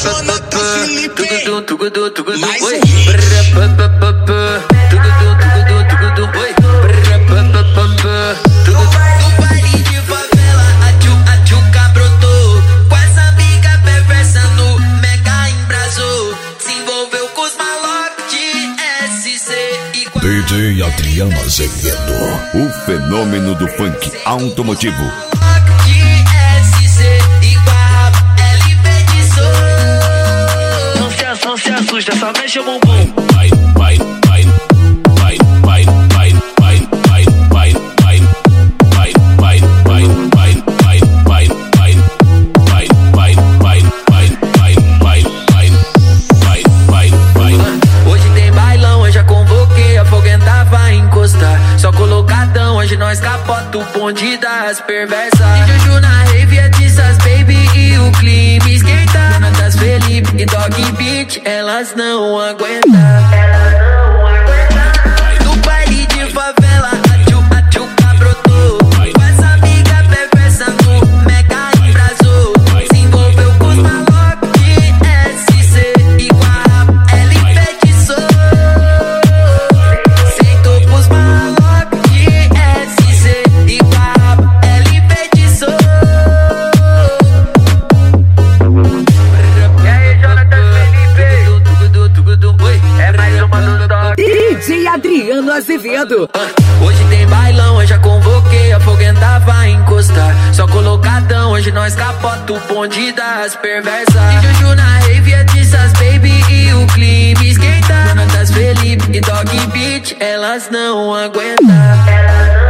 DJ Adriano Azevedo, o fenômeno do funk automotivo. Não se assusta, só mexe o bumbum. Só colocadão, hoje nós capota o bonde das perversas. E Juju na rave é dessas baby e o clima esquenta. Dona das Felipe e Dog Beat, elas não aguentam. No baile de favela, a tchuca brotou. Com essa amiga perversa no mega embrasou. Se envolveu com os malocos de SC e com a rapa ela enfeitiçou. Sentou pros malocos. DJ Adriano Azevedo. Hoje tem bailão, hoje já convoquei, a foguenta vai encostar. Só colocadão, hoje nós capota o bonde das perversas. E Juju na rave é dessas baby e o clima esquenta. Dona das Felipe e Dog Beat, elas não aguentam.